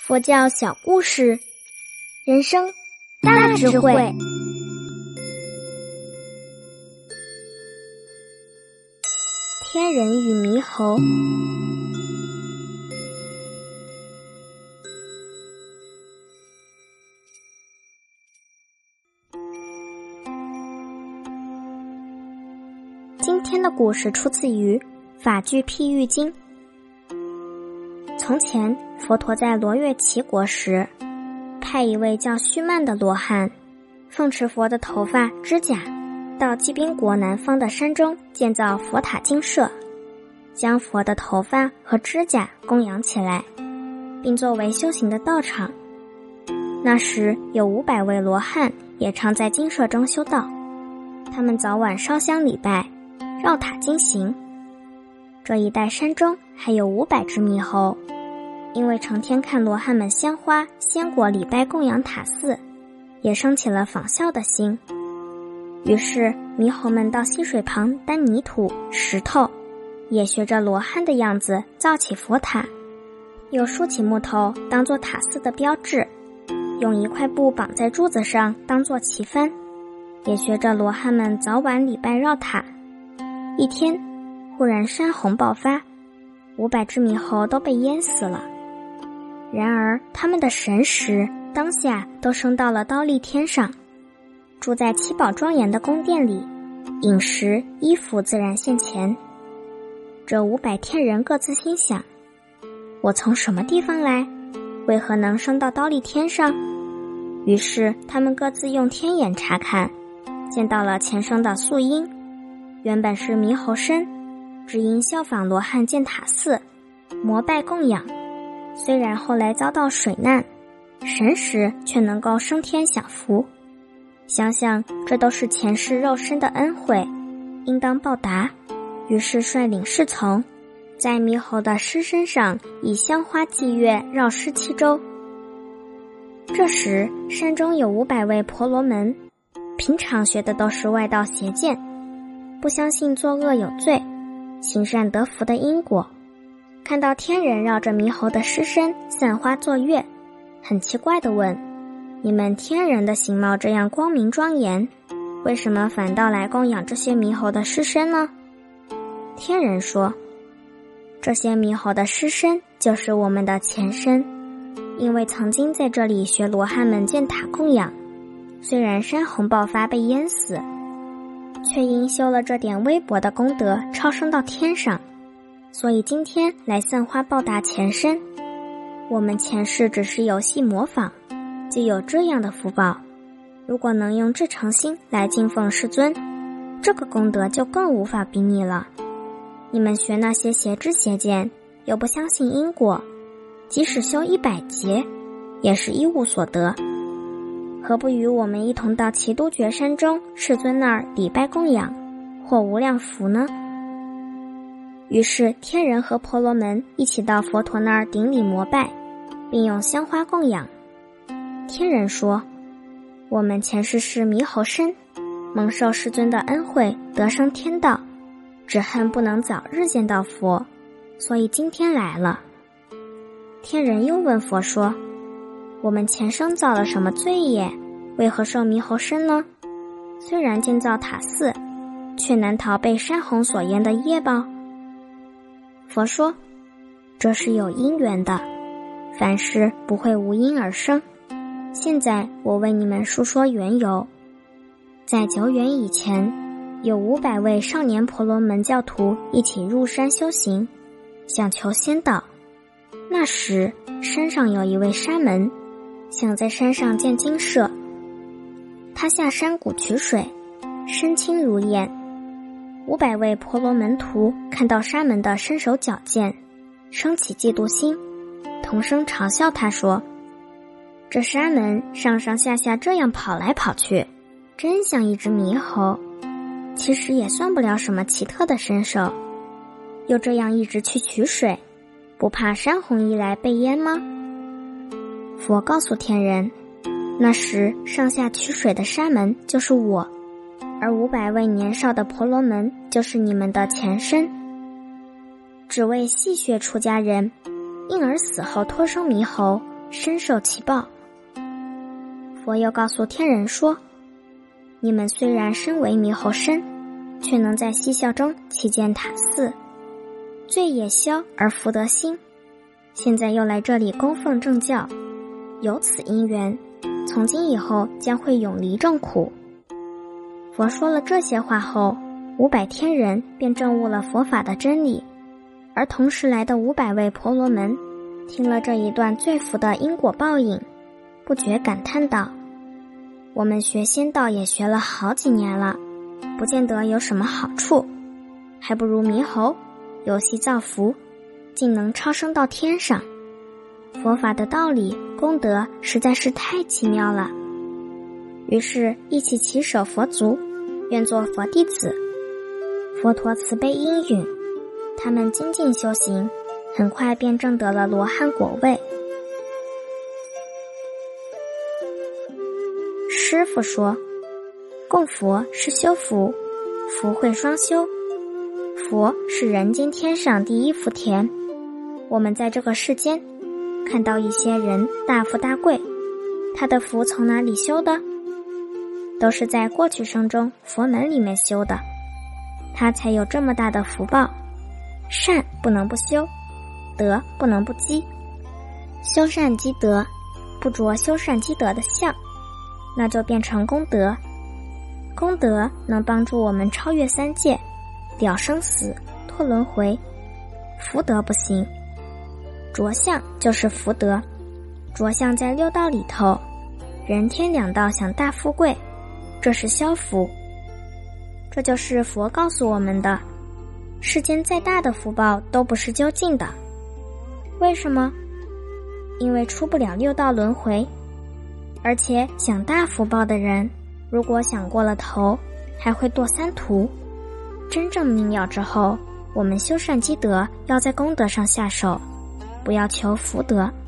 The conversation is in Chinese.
佛教小故事，人生大智慧。天人与猕猴。今天的故事出自于《法句譬喻经》。从前，佛陀在罗越齐国时，派一位叫须曼的罗汉，奉持佛的头发、指甲，到罽宾国南方的山中建造佛塔精舍，将佛的头发和指甲供养起来，并作为修行的道场。那时有500位罗汉也常在精舍中修道，他们早晚烧香礼拜，绕塔经行。这一带山中还有500只猕猴，因为成天看罗汉们鲜花鲜果礼拜供养塔寺，也生起了仿效的心。于是猕猴们到溪水旁搬泥土石头，也学着罗汉的样子造起佛塔，又竖起木头当作塔寺的标志，用一块布绑在柱子上当作旗幡，也学着罗汉们早晚礼拜绕塔。一天忽然山洪爆发，500只猕猴都被淹死了。然而他们的神识当下都升到了忉利天上，住在七宝庄严的宫殿里，饮食衣服自然现前。这500天人各自心想，我从什么地方来，为何能升到忉利天上？于是他们各自用天眼查看，见到了前生的宿因，原本是猕猴身，只因效仿罗汉建塔寺，膜拜供养，虽然后来遭到水难，神识却能够升天享福。想想这都是前世肉身的恩惠，应当报答。于是率领侍从，在猕猴的尸身上以香花祭月绕尸7周。这时山中有500位婆罗门，平常学的都是外道邪见，不相信作恶有罪，行善得福的因果，看到天人绕着猕猴的尸身散花作乐，很奇怪地问，你们天人的形貌这样光明庄严，为什么反倒来供养这些猕猴的尸身呢？天人说，这些猕猴的尸身就是我们的前身，因为曾经在这里学罗汉们建塔供养，虽然山洪爆发被淹死，却因修了这点微薄的功德超升到天上，所以今天来散花报答前身。我们前世只是游戏模仿，就有这样的福报，如果能用至诚心来敬奉世尊，这个功德就更无法比拟了。你们学那些邪知邪见，又不相信因果，即使修100劫，也是一无所得，何不与我们一同到齐都觉山中世尊那儿礼拜供养，获无量福呢？于是天人和婆罗门一起到佛陀那儿顶礼膜拜，并用香花供养。天人说，我们前世是猕猴身，蒙受世尊的恩惠，得生天道，只恨不能早日见到佛，所以今天来了。天人又问佛说，我们前生造了什么罪业，为何受猕猴身呢？虽然建造塔寺，却难逃被山洪所淹的业报。佛说，这是有因缘的，凡事不会无因而生。现在我为你们述说缘由。在久远以前，有500位少年婆罗门教徒一起入山修行，想求仙道。那时山上有一位沙门，想在山上建精舍，他下山谷取水，身轻如燕。500位婆罗门徒看到沙门的身手矫健，生起嫉妒心，同声嘲笑他说，这沙门上上下下这样跑来跑去，真像一只猕猴，其实也算不了什么奇特的身手，又这样一直去取水，不怕山洪一来被淹吗？佛告诉天人，那时上下取水的沙门就是我，而500位年少的婆罗门就是你们的前身。只为戏谑出家人，因而死后托生猕猴， 深受其报。佛又告诉天人说，你们虽然身为猕猴身，却能在嬉笑中起建塔寺，罪也消而福得兴，现在又来这里供奉正教，有此因缘，从今以后将会永离众苦。佛说了这些话后，500天人便证悟了佛法的真理，而同时来的500位婆罗门听了这一段罪福的因果报应，不觉感叹道，我们学仙道也学了好几年了，不见得有什么好处，还不如猕猴有戏造福，竟能超升到天上。佛法的道理功德实在是太奇妙了。于是一起起手佛足，愿做佛弟子。佛陀慈悲应允，他们精进修行，很快便证得了罗汉果位。师父说，供佛是修福，福慧双修，佛是人间天上第一福田。我们在这个世间看到一些人大富大贵，他的福从哪里修的？都是在过去生中佛门里面修的，他才有这么大的福报。善不能不修，德不能不积，修善积德，不着修善积德的相，那就变成功德。功德能帮助我们超越3界，了生死，脱轮回。福德不行，着相就是福德。着相在6道里头，人天2道想大富贵，这是消福。这就是佛告诉我们的，世间再大的福报都不是究竟的。为什么？因为出不了6道轮回，而且想大福报的人，如果想过了头，还会堕3途。真正明了之后，我们修善积德要在功德上下手，不要求福德。